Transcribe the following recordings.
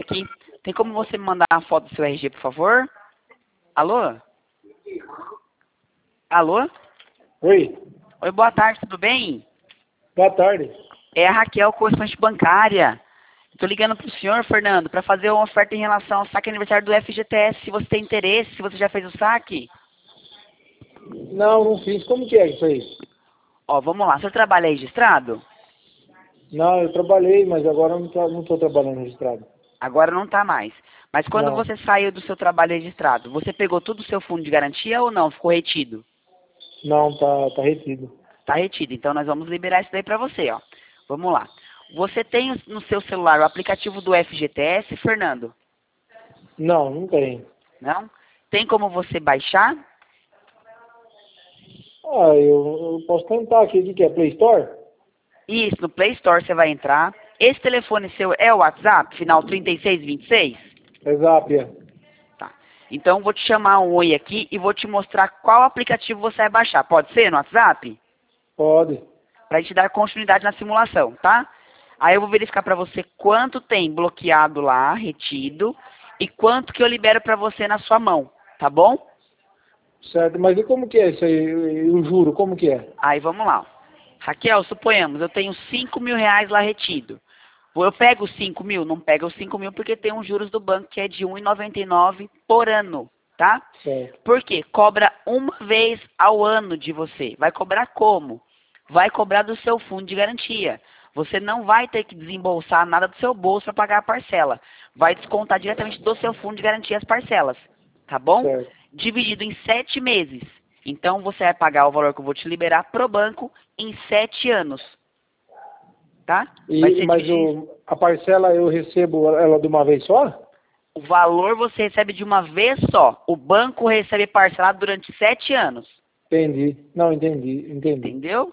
aqui. Tem como você me mandar uma foto do seu RG, por favor? Alô? Alô? Oi, Oi, boa tarde, tudo bem? boa tarde. É a Raquel, correspondente bancária. Estou ligando para o senhor, Fernando, para fazer uma oferta em relação ao saque aniversário do FGTS. Se você tem interesse, se você já fez o saque. Não, não fiz. Como que é isso aí? Ó, vamos lá. O senhor trabalha registrado? Não, eu trabalhei, mas agora eu não tô trabalhando registrado. Agora não está mais. Mas quando Não, você saiu do seu trabalho registrado, você pegou todo o seu fundo de garantia ou não? Ficou retido? não, tá retido. Tá retido. Então nós vamos liberar isso daí para você, ó. Vamos lá. Você tem no seu celular o aplicativo do FGTS, Fernando? Não, não tem. Não? Tem como você baixar? Ah, eu posso tentar aqui. O que é? Play Store? Isso, no Play Store você vai entrar. Esse telefone seu é o WhatsApp, final 3626? É Zap, é. Tá. Então vou te chamar um oi aqui e vou te mostrar qual aplicativo você vai baixar. Pode ser no WhatsApp? Pode. Para te dar continuidade na simulação, tá? Aí eu vou verificar para você quanto tem bloqueado lá, retido, e quanto que eu libero para você na sua mão, tá bom? Certo, mas e como que é isso aí? O juro, como que é? Aí vamos lá. Raquel, suponhamos, eu tenho 5 mil reais lá retido. Eu pego os 5 mil? Não pego os 5 mil porque tem uns juros do banco que é de 1,99 por ano, tá? Certo, Por quê? Cobra uma vez ao ano de você. Vai cobrar como? Vai cobrar do seu fundo de garantia. Você não vai ter que desembolsar nada do seu bolso para pagar a parcela. Vai descontar diretamente do seu fundo de garantia as parcelas. Tá bom? certo. Dividido em 7 meses. Então você vai pagar o valor que eu vou te liberar pro banco em 7 anos. Tá? Vai ser Mas dividido. a parcela eu recebo ela de uma vez só? O valor você recebe de uma vez só. O banco recebe parcelado durante 7 anos. Entendi. Não, entendi. Entendeu?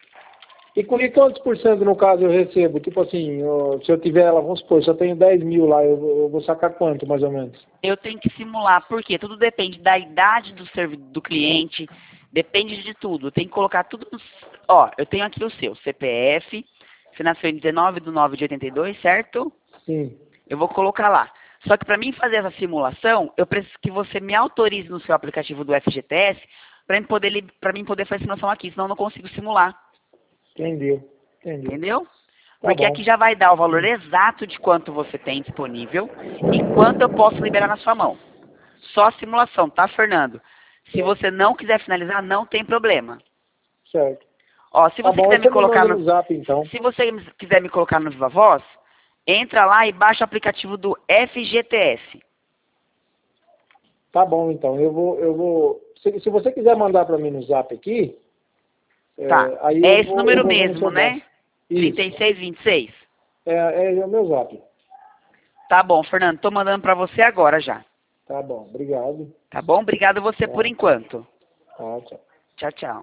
E quantos por cento no caso eu recebo? Tipo assim, se eu tiver ela, vamos supor, se eu tenho 10 mil lá, eu vou sacar quanto mais ou menos? Eu tenho que simular, porque tudo depende da idade do cliente, depende de tudo. Eu tenho que colocar tudo. Ó, eu tenho aqui o seu CPF, você nasceu em 19/9/82, certo? Sim, Eu vou colocar lá. Só que para mim fazer essa simulação, eu preciso que você me autorize no seu aplicativo do FGTS para mim poder fazer a simulação aqui, senão eu não consigo simular. entendi. Entendeu? Tá Porque aqui bom. já vai dar o valor exato de quanto você tem disponível e quanto eu posso liberar na sua mão. Só a simulação, tá, Fernando? Se Certo. você não quiser finalizar, não tem problema. Certo. Ó, se Tá você bom, quiser me você me colocar manda no, no zap então. se você quiser me colocar no Viva Voz, entra lá e baixa o aplicativo do FGTS. Tá bom então. Eu vou. Se você quiser mandar para mim no zap aqui, Tá. aí É eu esse vou, eu número vou ver no mesmo, seu banco. né? Isso. 3626. É o meu zap. Tá bom, Fernando. Tô mandando pra você agora já. Tá bom, obrigado. Tá bom? Obrigado a você por Tá, enquanto. tá, tchau. Tchau, tchau.